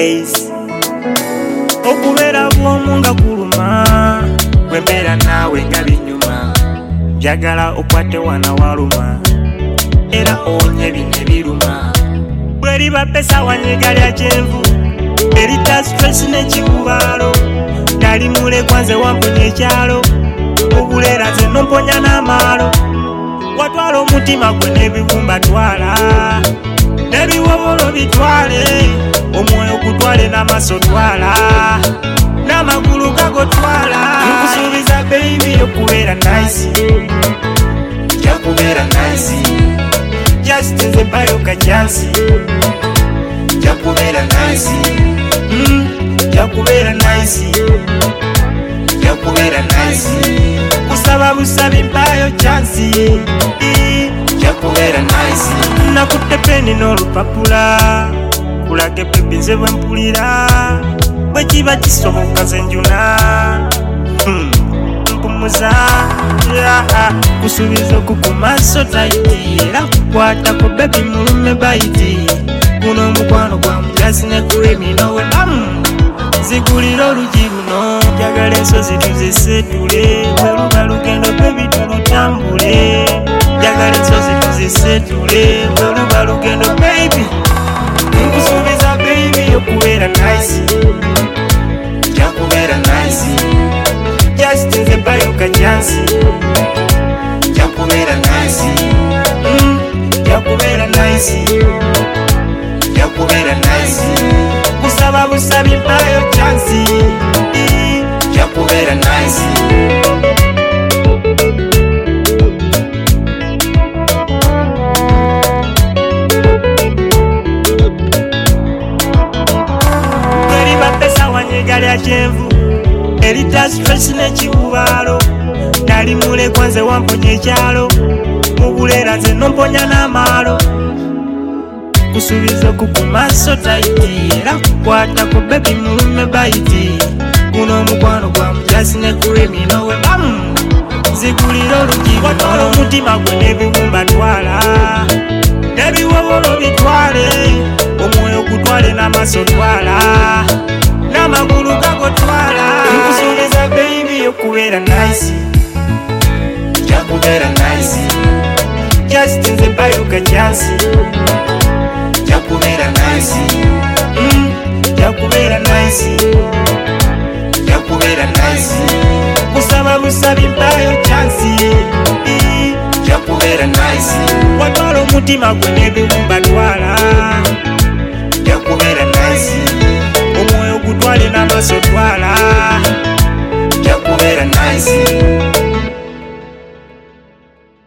days okubeera bw'omu nga kuluma bwembeera naawe nga binyuma njagala okwate wana waluma era onye bine biruma bweriba pesa wanyiga lya kyenvu erita stress n'ekibubaalo nali mule kwanze wamponya ekyalo obuleera ze nomponya n'amaalo watwala omutima gwe n'ebibumba twala n'ebiwobolo bitwale omwoyo gutwale n'amaaso twala n'amagulu gago twala nkusuubiza baby okubeera nice jakubeera nice just nze bayo kajansi jakubeera nice jakubeera nice jakubeera nice kusaba busabi mpayo chansi jakubeera nice nakutte peni n'olupapula kulage pepi nze bwe mpulira bwe kiba kisoboka nze njuna mpumuza kusuubiza okukumaaso taiti era kukwatako bebi mulume baiti guno omukwano gwa mugasi ne kuleminowe zigulira olugi luno njagala ensozi tuzisetule bwe luba lugendo bebi tulutambule njagala ensozi tuzisetule bwe luba lugendo baby nkusuubiza baby okubeera nice jakubeera nice just nze bayo kajansi jakubeera nice jakubeera nice jakubeera nice kusaba busabi mpayo chansi jakubeera nice bweriba pesa wanyiga lya kyenvu erita stress n'ekibubaalo nali mule kwanze wamponya ekyalo mubuleera nze nomponya n'amaalo kusuubiza okukumaaso taiti era kukwatako bebi mulume baiti guno omukwano gwa mugasi ne kuleminowe zigulira olugi watwala omutima gwe n'ebibumba twala n'ebiwobolo bitwale omwoyo gutwale n'amaaso twala n'amagulu gago twala nkusuubiza baby okubeera nice jakubeera nice just nze bayo kajansi jakubeera nice jakubeera nice jakubeera nice kusaba busabi mpayo chansi jakubeera nice watwala omutima gwe n'ebibumba twala